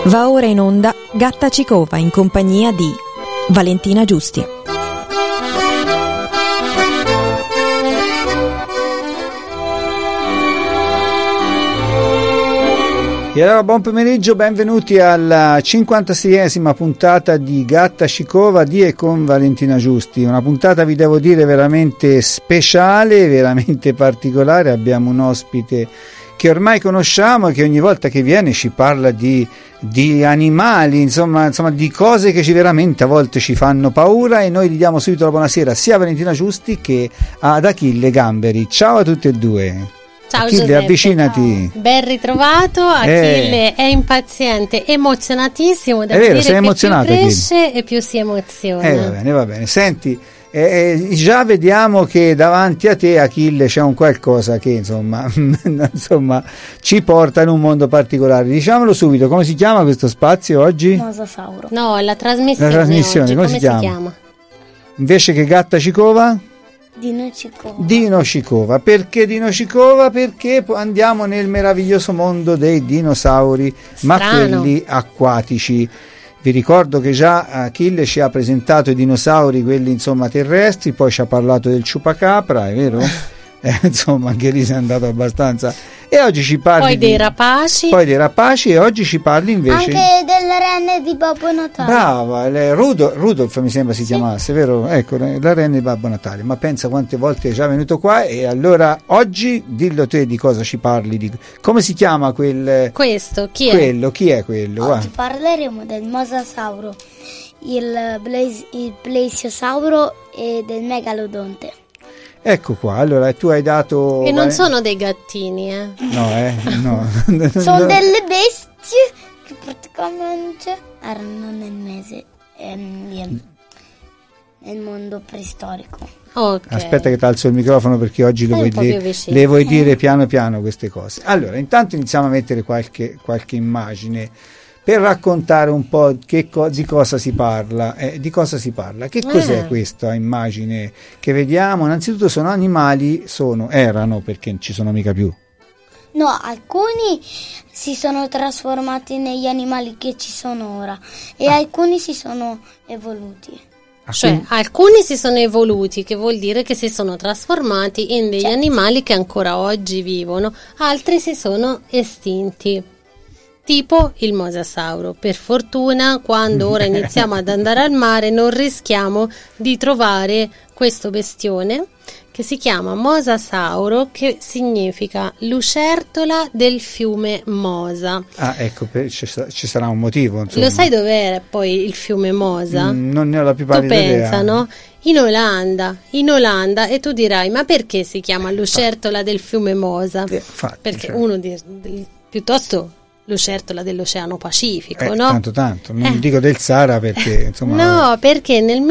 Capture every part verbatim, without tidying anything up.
Va ora in onda Gatta Cicova in compagnia di Valentina Giusti. E allora buon pomeriggio, benvenuti alla cinquantaseiesima puntata di Gatta Cicova di e con Valentina Giusti. Una puntata, vi devo dire, veramente speciale, veramente particolare. Abbiamo un ospite che ormai conosciamo e che ogni volta che viene ci parla di, di animali, insomma, insomma di cose che ci veramente a volte ci fanno paura, e noi gli diamo subito la buonasera sia a Valentina Giusti che ad Achille Gamberi. Ciao a tutti e due. Ciao Achille, Giuseppe, avvicinati. ciao. Ben ritrovato. Achille eh. è impaziente, emozionatissimo. Devo è vero, dire sei che emozionato, più cresce Achille. E più si emoziona. Eh, va bene, va bene. Senti, eh, già vediamo che davanti a te, Achille, c'è un qualcosa che insomma, insomma ci porta in un mondo particolare. Diciamolo subito, come si chiama questo spazio oggi? Mosasauro. No, la trasmissione. La trasmissione, oggi, come, come si, chiama? si chiama? Invece che Gatta Cicova? Dino Cicova. Dino Cicova. Perché Dino Cicova? Perché andiamo nel meraviglioso mondo dei dinosauri, Strano. ma quelli acquatici. Vi ricordo che già Achille ci ha presentato i dinosauri, quelli insomma terrestri, poi ci ha parlato del ciupacabra, è vero? Eh, insomma, anche lì si è andato abbastanza. E oggi ci parli poi di, dei rapaci. Poi dei rapaci, e oggi ci parli invece anche delle renne di Babbo Natale. Brava, le, Rudolf, Rudolf mi sembra si sì. chiamasse, vero? Ecco, la renna di Babbo Natale. Ma pensa quante volte è già venuto qua. E allora oggi dillo te di cosa ci parli, di, come si chiama quel questo, chi è? Quello, chi è quello? Oggi va. Parleremo del mosasauro, il, blaze, il plesiosauro e del megalodonte. Ecco qua, allora tu hai dato... E non sono dei gattini, eh? No, eh, no. Sono delle bestie che praticamente erano nel mese, ehm, nel mondo preistorico. Okay. Aspetta che t'alzo il microfono perché oggi le vuoi, dire, le vuoi dire piano piano queste cose. Allora, intanto iniziamo a mettere qualche, qualche immagine per raccontare un po' che co- di cosa si parla, eh, di cosa si parla. Che cos'è eh. questa immagine che vediamo? Innanzitutto sono animali, sono, erano, perché non ci sono mica più. No, alcuni si sono trasformati negli animali che ci sono ora e ah. alcuni si sono evoluti. Ah, cioè, quindi... alcuni si sono evoluti, che vuol dire che si sono trasformati in degli certo. animali che ancora oggi vivono, altri si sono estinti. Tipo il mosasauro. Per fortuna, quando ora iniziamo ad andare al mare, non rischiamo di trovare questo bestione che si chiama mosasauro, che significa lucertola del fiume Mosa. Ah, ecco, ci, ci sarà un motivo. Insomma. Lo sai dov'è poi il fiume Mosa? Mm, non ne ho la più pallida idea. Tu pensa, no? In Olanda, in Olanda, e tu dirai, ma perché si chiama lucertola del fiume Mosa? Eh, infatti, perché cioè. uno di, di, piuttosto lucertola dell'Oceano Pacifico, eh, no? Tanto tanto, non eh. dico del Sahara perché insomma. No, perché nel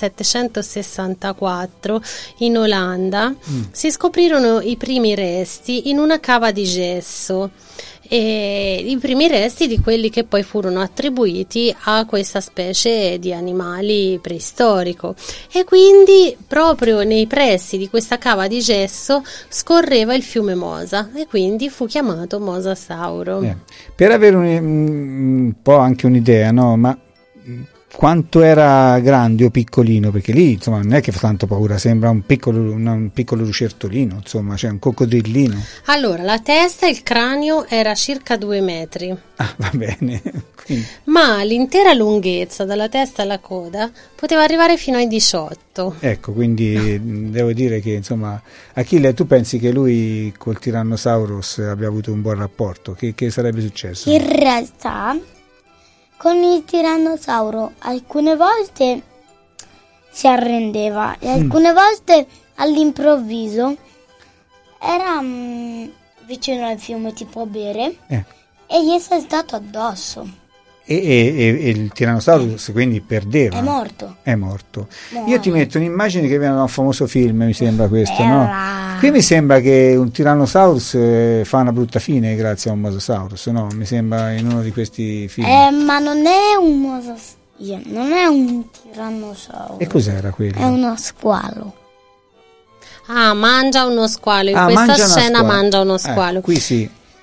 millesettecentosessantaquattro in Olanda mm. si scoprirono i primi resti in una cava di gesso. E i primi resti di quelli che poi furono attribuiti a questa specie di animali preistorico, e quindi proprio nei pressi di questa cava di gesso scorreva il fiume Mosa e quindi fu chiamato mosasauro. Eh, per avere un, un po' anche un'idea, no? Ma quanto era grande o piccolino? Perché lì insomma non è che fa tanto paura, sembra un piccolo, un piccolo lucertolino, insomma, cioè un coccodrillino. Allora, la testa e il cranio era circa due metri. Ah, va bene. Quindi. Ma l'intera lunghezza dalla testa alla coda poteva arrivare fino ai diciotto. Ecco, quindi devo dire che insomma, Achille, tu pensi che lui col Tyrannosaurus abbia avuto un buon rapporto? Che, che sarebbe successo? In realtà con il tirannosauro alcune volte si arrendeva e alcune mm. volte all'improvviso era mh, vicino al fiume tipo a bere eh. e gli è saltato addosso. E, e, e il Tyrannosaurus quindi perdeva. È morto. È morto. Muore. Io ti metto un'immagine che viene da un famoso film, mi sembra questo, no? Qui mi sembra che un Tyrannosaurus eh, fa una brutta fine grazie a un Mosasaurus, no? Mi sembra in uno di questi film. Eh, ma non è un Mosasaurus, non è un Tyrannosaurus. E cos'era quello? È uno squalo. Ah, mangia uno squalo. In ah, questa mangia scena squalo. mangia uno squalo. Eh, qui sì.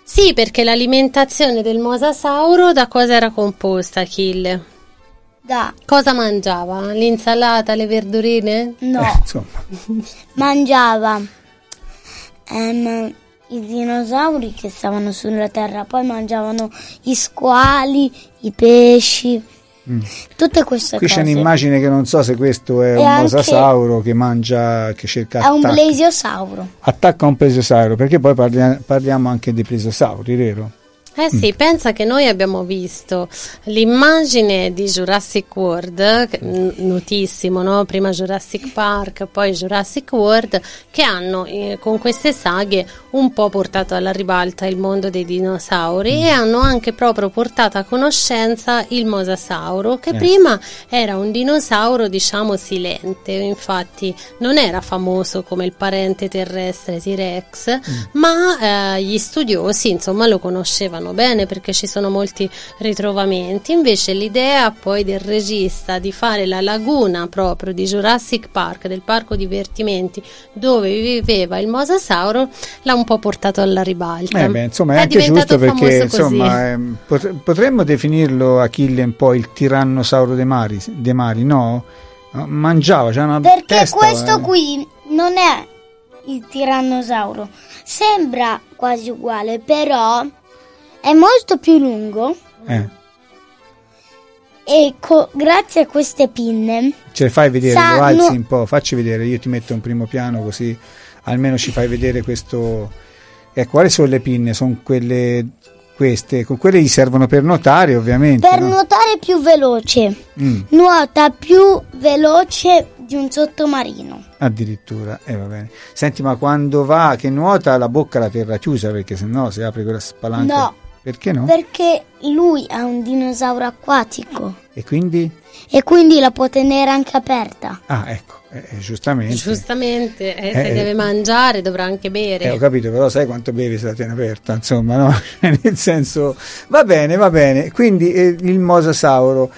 Sì, perché l'alimentazione del mosasauro da cosa era composta, Achille? Da Cosa mangiava? L'insalata, le verdurine? no, Eh, insomma, mangiava ehm, i dinosauri che stavano sulla terra, poi mangiavano gli squali, i pesci, tutte queste qui c'è cose. un'immagine che non so se questo è E un anche- mosasauro che mangia, che cerca È un attacca, plesiosauro. attacca un plesiosauro, perché poi parlia- parliamo anche di plesiosauri, vero? Eh sì, pensa che noi abbiamo visto l'immagine di Jurassic World, che- n- notissimo, no? Prima Jurassic Park, poi Jurassic World, che hanno eh, con queste saghe un po' portato alla ribalta il mondo dei dinosauri e hanno anche proprio portato a conoscenza il mosasauro, che Eh. prima era un dinosauro, diciamo, silente, infatti non era famoso come il parente terrestre T-Rex, ma eh, gli studiosi, insomma, lo conoscevano bene perché ci sono molti ritrovamenti. Invece l'idea poi del regista di fare la laguna proprio di Jurassic Park, del parco divertimenti dove viveva il mosasauro, l'ha un po' portato alla ribalta. Eh beh, insomma, è, È anche diventato giusto perché famoso così. insomma, ehm, pot- potremmo definirlo, Achille, un po' il tirannosauro dei mari, dei mari, no? No, mangiava, c'era una Perché testa, questo eh. qui non è il tirannosauro, sembra quasi uguale, però è molto più lungo Eh, e co- grazie a queste pinne ce le fai vedere, Sa- lo alzi no- un po', facci vedere, io ti metto un primo piano così almeno ci fai vedere questo. Ecco, quali sono le pinne? Sono quelle, queste, con quelle gli servono per nuotare ovviamente, per no? nuotare più veloce, Mm, nuota più veloce di un sottomarino. addirittura, eh, va bene. Senti, ma quando va, che nuota, la bocca la terrà chiusa perché sennò si apre quella spalanca. No. Perché no? Perché lui è un dinosauro acquatico E quindi? e quindi la può tenere anche aperta. Ah, ecco, eh, eh, giustamente. Giustamente, eh, se Eh, deve mangiare dovrà anche bere. Eh, ho capito, però sai quanto bevi se la tiene aperta, insomma, no? Nel senso, va bene, va bene. Quindi eh, il mosasauro,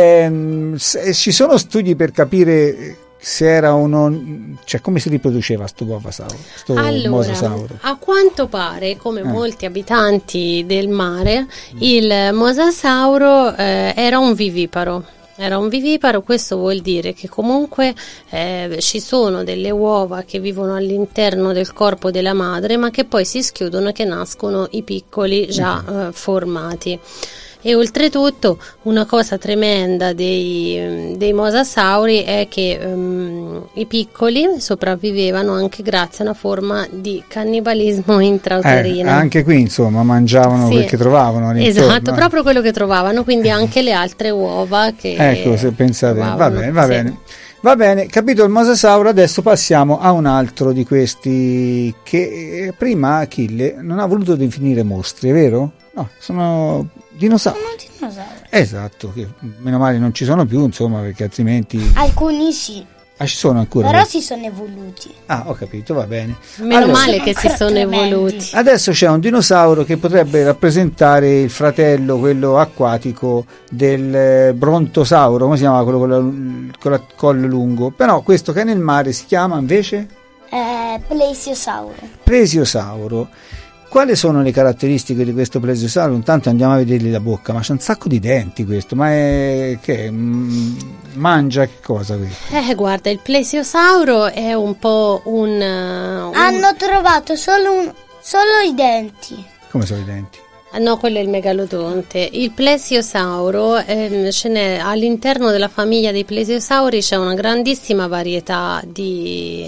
ehm, se- ci sono studi per capire se era uno, cioè come si riproduceva sto mosasauro, sto Allora, mosasauro? a quanto pare, come Eh. molti abitanti del mare, il mosasauro eh, era un viviparo. Era un viviparo, questo vuol dire che comunque eh, ci sono delle uova che vivono all'interno del corpo della madre, ma che poi si schiudono e che nascono i piccoli già eh, formati. E oltretutto una cosa tremenda dei, dei mosasauri è che um, i piccoli sopravvivevano anche grazie a una forma di cannibalismo Eh, intrauterino. anche qui, insomma, mangiavano Sì. quel che trovavano. all'intorno, Esatto, eh. proprio quello che trovavano, quindi anche le altre uova che Ecco, se pensate, va trovavano. bene, va Sì. bene. Va bene, capito il mosasauro, adesso passiamo a un altro di questi che eh, prima Achille non ha voluto definire mostri, è vero? No, sono dinosauri. Sono dinosauri. Esatto, che meno male non ci sono più, insomma, perché altrimenti Alcuni sì, ah, ci sono ancora. però si sono evoluti. Ah, ho capito, va bene. Meno Allora, male che si Ancora sono tremendi. evoluti. adesso c'è un dinosauro che potrebbe rappresentare il fratello, quello acquatico, del eh, brontosauro, come si chiama quello con la, con la collo lungo? Però questo che è nel mare si chiama invece Eh, plesiosauro. plesiosauro. Quali sono le caratteristiche di questo plesiosauro? Intanto andiamo a vedergli la bocca, ma c'è un sacco di denti questo, ma è che è? Mm, mangia che cosa questo? Eh, guarda, il plesiosauro è un po' un... uh, un- Hanno trovato solo, un- solo i denti. Come sono i denti? Ah, no, quello è il megalodonte. Il plesiosauro, ehm, ce n'è all'interno della famiglia dei plesiosauri c'è una grandissima varietà di,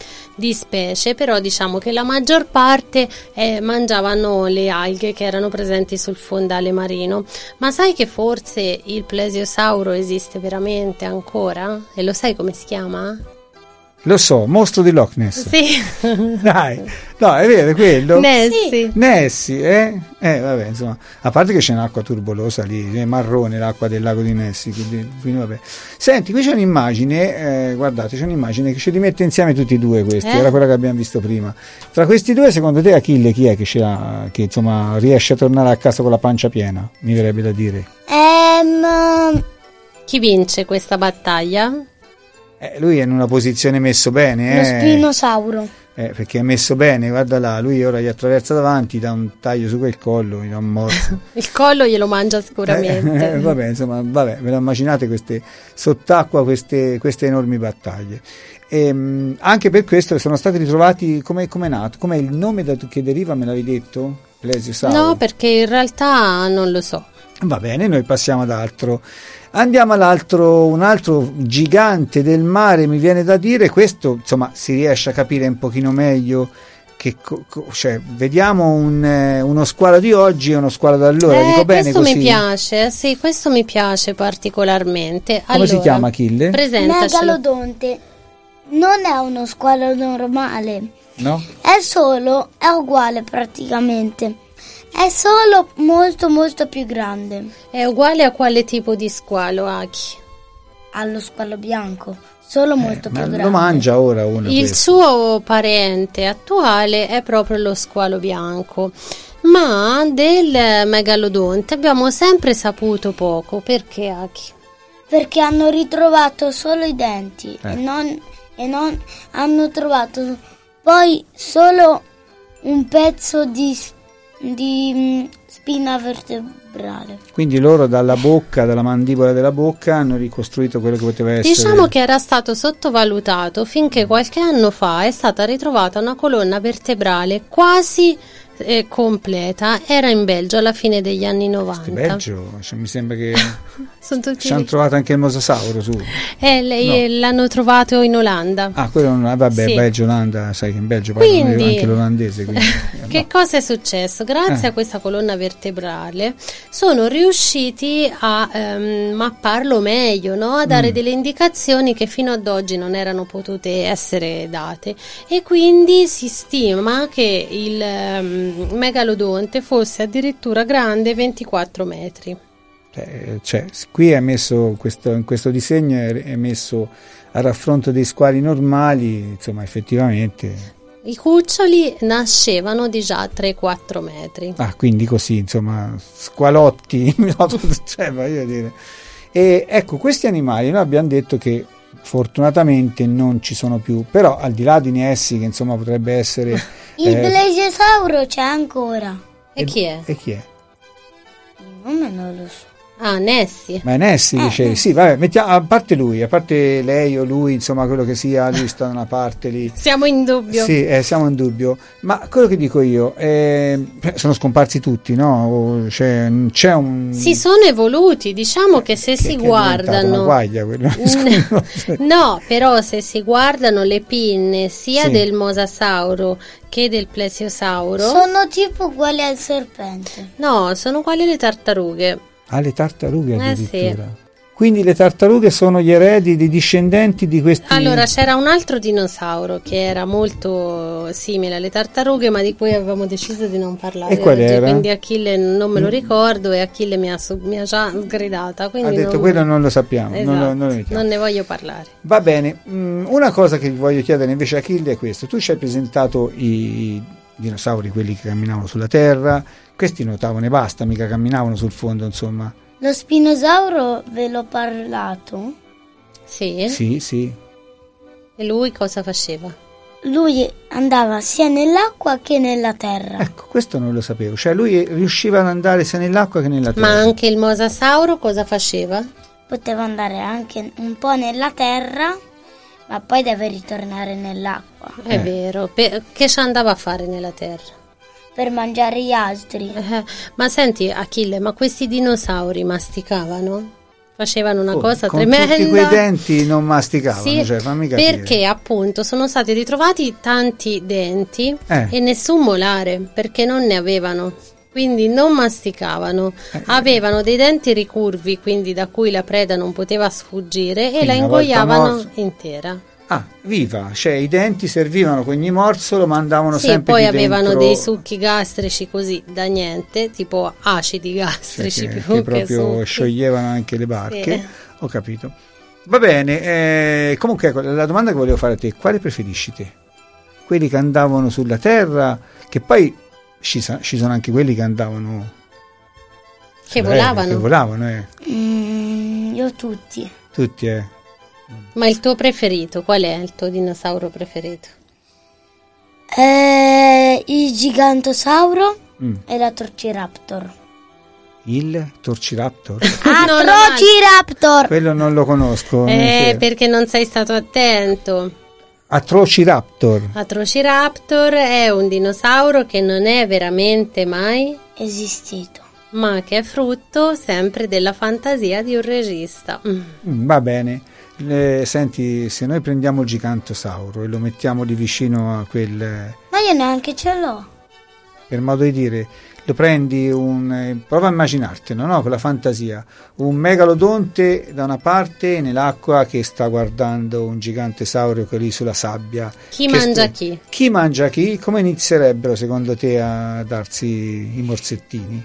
di specie, però diciamo che la maggior parte eh, mangiavano le alghe che erano presenti sul fondale marino. Ma sai che forse il plesiosauro esiste veramente ancora? E lo sai come si chiama? Lo so, mostro di Loch Ness. Sì, Dai, no, è vero, è quello. Nessie. Nessie, eh? Eh, vabbè, insomma, a parte che c'è un'acqua turbolosa lì, è marrone l'acqua del lago di Nessie, quindi, quindi vabbè. Senti, qui c'è un'immagine, eh, guardate, c'è un'immagine che ci rimette insieme tutti e due questi, Eh? era quella che abbiamo visto prima. Tra questi due, secondo te, Achille, chi è che, ce l'ha, che insomma riesce a tornare a casa con la pancia piena? Mi verrebbe da dire. Ehm, Chi vince questa battaglia? Eh, lui è in una posizione messo bene, lo eh. spinosauro. Eh, perché è messo bene, guarda là, lui ora gli attraversa davanti, dà un taglio su quel collo, gli dà un morso. Il collo glielo mangia sicuramente. Eh, eh, vabbè, insomma, vabbè, ve lo immaginate queste sott'acqua, queste, queste enormi battaglie. E, mh, anche per questo sono stati ritrovati, come è nato? Com'è il nome da, che deriva, me l'avevi detto? Plesiosauro? No, perché in realtà non lo so. Va bene, noi passiamo ad altro. Andiamo all'altro, un altro gigante del mare, mi viene da dire, questo insomma si riesce a capire un pochino meglio, che co- co- cioè, vediamo un, eh, uno squalo di oggi e uno squalo da allora, eh, dico bene questo così? mi piace, sì, questo mi piace particolarmente. Come allora, si chiama, Achille? Presentacelo. Megalodonte non è uno squalo normale, No? è solo, è uguale praticamente, è solo molto molto più grande. È uguale a quale tipo di squalo, Aki? Allo squalo bianco, solo molto Eh, più ma grande. lo mangia ora uno Il questo. suo parente attuale è proprio lo squalo bianco, ma del megalodonte abbiamo sempre saputo poco. Perché, Aki? Perché hanno ritrovato solo i denti Eh. e, non, e non hanno trovato poi solo un pezzo di, di mh, spina vertebrale. Quindi loro dalla bocca, dalla mandibola della bocca hanno ricostruito quello che poteva essere. Diciamo che era stato sottovalutato finché qualche anno fa è stata ritrovata una colonna vertebrale quasi eh, completa. Era in Belgio alla fine degli anni novanta. In Belgio, cioè, mi sembra che Sono tutti ci hanno lì. trovato anche il mosasauro su. Eh, lei- l'hanno trovato in Olanda. Ah, quello non, vabbè, Sì. Belgio, Olanda, sai che in Belgio parlano Quindi- anche l'olandese. Quindi, eh, Che no. cosa è successo? Grazie Eh. a questa colonna vertebrale sono riusciti a ehm, mapparlo meglio, no? A dare Mm. delle indicazioni che fino ad oggi non erano potute essere date, e quindi si stima che il ehm, megalodonte fosse addirittura grande ventiquattro metri. Cioè, cioè, qui è messo questo, in questo disegno è, è messo a raffronto dei squali normali, insomma, effettivamente. I cuccioli nascevano di già tre quattro metri. Ah, quindi così, insomma, squalotti, no, cioè, voglio dire. E ecco, questi animali noi abbiamo detto che fortunatamente non ci sono più, però al di là di Nessie, che insomma potrebbe essere... Il eh, plesiosauro c'è ancora. E chi è? E chi è? Il nome non lo so. Ah, Nessie. Ma è Nessie, Eh, dicevi? Sì, vabbè, mettiamo, a parte lui, a parte lei o lui, insomma, quello che sia, lui sta da una parte lì. Siamo in dubbio. Sì, eh, siamo in dubbio, ma quello che dico io, eh, sono scomparsi tutti, no? O c'è, c'è un... Si sono evoluti, diciamo che se che- si che è diventata guardano... una guaglia quello. No, però se si guardano le pinne sia Sì. del mosasauro che del plesiosauro, Sono tipo uguali al serpente. no, sono uguali alle tartarughe. Ah, le tartarughe Eh, addirittura. Quindi le tartarughe sono gli eredi, dei discendenti di questi... Allora, c'era un altro dinosauro che era molto simile alle tartarughe, ma di cui avevamo deciso di non parlare E qual oggi, era? quindi Achille non me lo ricordo e Achille mi ha, su- mi ha già sgridata, ha quindi detto non, quello non lo sappiamo, non, lo, Esatto, non lo mettiamo. non ne voglio parlare. Va bene, mm, una cosa che vi voglio chiedere invece a Achille è questo. Tu ci hai presentato i dinosauri, quelli che camminavano sulla terra, questi nuotavano e basta, mica camminavano sul fondo, insomma. Lo spinosauro ve l'ho parlato. Sì? Sì, sì. E lui cosa faceva? Lui andava sia nell'acqua che nella terra. Ecco, questo non lo sapevo. Cioè lui riusciva ad andare sia nell'acqua che nella terra. Ma anche il mosasauro cosa faceva? Poteva andare anche un po' nella terra, ma poi deve ritornare nell'acqua È Eh. vero, pe- che ci andava a fare nella terra? per mangiare gli altri. Eh, ma senti Achille, ma questi dinosauri masticavano? Facevano una Come? cosa Con tremenda. tutti quei denti non masticavano, Sì, cioè, fammi capire. perché appunto sono stati ritrovati tanti denti Eh. e nessun molare, perché non ne avevano. Quindi non masticavano, Eh. avevano dei denti ricurvi, quindi da cui la preda non poteva sfuggire, e Quindi la una volta ingoiavano morso- intera. Ah, viva, cioè i denti servivano con ogni morsolo, ma andavano Sì, sempre poi di avevano dentro, dei succhi gastrici così da niente, tipo acidi cioè, gastrici che, più che che proprio succhi. scioglievano anche le barche. Sì. Ho capito. Va bene, eh, comunque ecco, la domanda che volevo fare a te, quale preferisci te? Quelli che andavano sulla terra, che poi ci, sa- ci sono anche quelli che andavano Che sull'aereo, volavano. che volavano, eh. Mm, io tutti. Tutti, eh. Ma il tuo preferito, qual è il tuo dinosauro preferito? Eh, il gigantosauro Mm. e la Torciraptor. Il Torciraptor? Ah, No, no, no. Torciraptor! Quello non lo conosco. Eh, Sì. perché non sei stato attento. Atrociraptor. Atrociraptor è un dinosauro che non è veramente mai, Esistito. ma che è frutto sempre della fantasia di un regista. Mm. Mm, Va bene. Le- senti, se noi prendiamo il gigantosauro e lo mettiamo lì vicino a quel, Ma io neanche ce l'ho. per modo di dire, lo prendi un, eh, prova a immaginartelo, no? Con la fantasia, un megalodonte da una parte e nell'acqua che sta guardando un gigante saurio che è lì sulla sabbia. Chi Che mangia sta- chi? Chi mangia chi? Come inizierebbero secondo te a darsi i morsettini?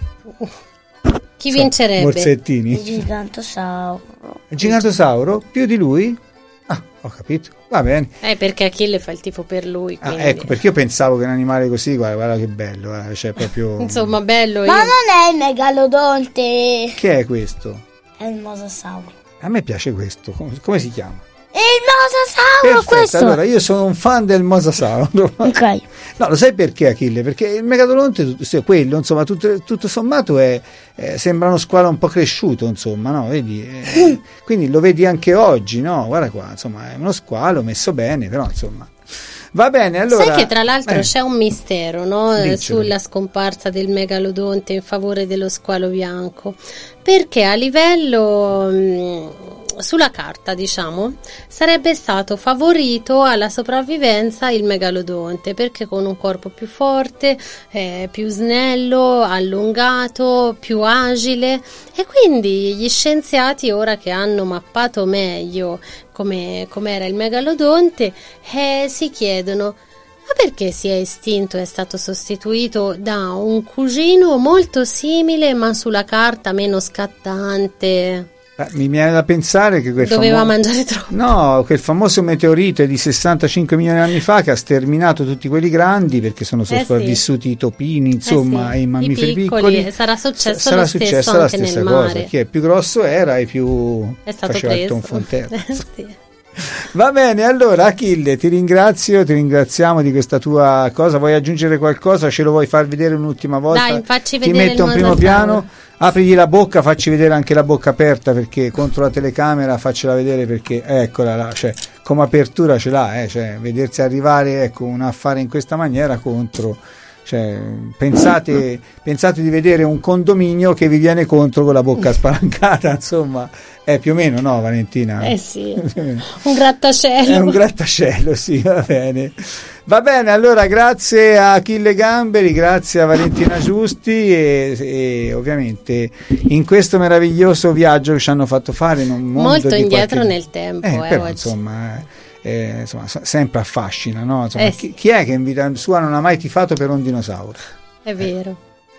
Chi vincerebbe? Il Morsettini? gigantosauro. Il gigantosauro? Più di lui? Ah, ho capito, va bene. Eh, perché Achille fa il tifo per lui. Ah, Quindi. ecco, perché io pensavo che un animale così, guarda, guarda che bello, eh, cioè proprio... Insomma, bello. Ma io- non è il megalodonte. Che è questo? È il mosasauro. A me piace questo, come, come si chiama? È il mosasauro Perfetto, questo. allora io sono un fan del mosasauro. Ok. No, lo sai perché Achille? Perché il megalodonte, tut- se quello, insomma, tutto, tutto sommato è, eh, sembra uno squalo un po' cresciuto, insomma, no? Vedi? Eh, quindi lo vedi anche oggi, no? Guarda qua, insomma, è uno squalo messo bene, però insomma... Va bene, allora... Sai che tra l'altro eh, c'è un mistero, no? Eh, Diccelo. sulla scomparsa del megalodonte in favore dello squalo bianco, perché a livello mh, sulla carta, diciamo, sarebbe stato favorito alla sopravvivenza il megalodonte, perché con un corpo più forte, eh, più snello, allungato, più agile, e quindi gli scienziati, ora che hanno mappato meglio come era il megalodonte, eh, si chiedono: ma perché si è estinto e è stato sostituito da un cugino molto simile ma sulla carta meno scattante? eh, mi viene da pensare che quel Doveva famo- mangiare troppo. No, quel famoso meteorite di sessantacinque milioni di anni fa che ha sterminato tutti quelli grandi perché sono sì. sopravvissuti i topini, insomma, Eh sì, e i mammiferi i piccoli, piccoli. sarà successo Sarà lo stesso successa la anche stessa nel cosa, mare. chi è più grosso era e più È stato faceva il preso. tonfonterra. Sì. Va bene, allora Achille, ti ringrazio, ti ringraziamo di questa tua cosa. Vuoi aggiungere qualcosa? Ce lo vuoi far vedere un'ultima volta? Dai, facci ti vedere metto il un primo mosasauro. piano, aprigli la bocca, facci vedere anche la bocca aperta, perché contro la telecamera faccela vedere, perché eccola là, cioè, come apertura ce l'ha, eh, cioè, vedersi arrivare, ecco, un affare in questa maniera contro, cioè, pensate, pensate di vedere un condominio che vi viene contro con la bocca spalancata, insomma, è più o meno, no, Valentina? Eh sì, un grattacielo. È un grattacielo, sì, va bene. Va bene, allora grazie a Achille Gamberi, grazie a Valentina Giusti e, e ovviamente in questo meraviglioso viaggio che ci hanno fatto fare in un mondo Molto di indietro qualche... nel tempo, eh, eh, però oggi. insomma, eh, insomma se- sempre affascina, no? Insomma, Eh, chi, sì. chi è che in vita sua non ha mai tifato per un dinosauro? È vero.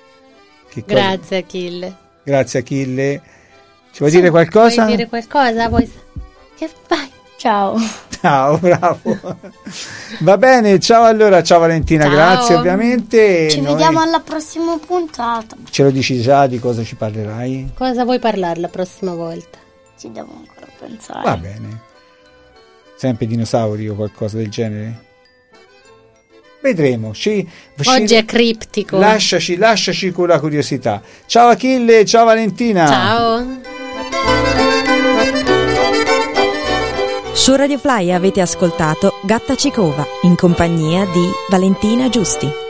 Che cosa- Grazie Achille. Grazie Achille. Ci vuoi Sì, dire qualcosa? Vuoi dire qualcosa? Vuoi... Che vai? Ciao. Ciao, bravo. Va bene, ciao allora, ciao Valentina, Ciao. grazie ovviamente. Ci Noi- vediamo alla prossima puntata. Ce lo dici già di cosa ci parlerai? Cosa vuoi parlare la prossima volta? Ci devo ancora pensare. Va bene. Sempre dinosauri o qualcosa del genere? Vedremo. Ci, Oggi ci- è criptico. Lasciaci, lasciaci con la curiosità. Ciao Achille, ciao Valentina. Ciao. Su Radio Fly avete ascoltato Gatta Cicova in compagnia di Valentina Giusti.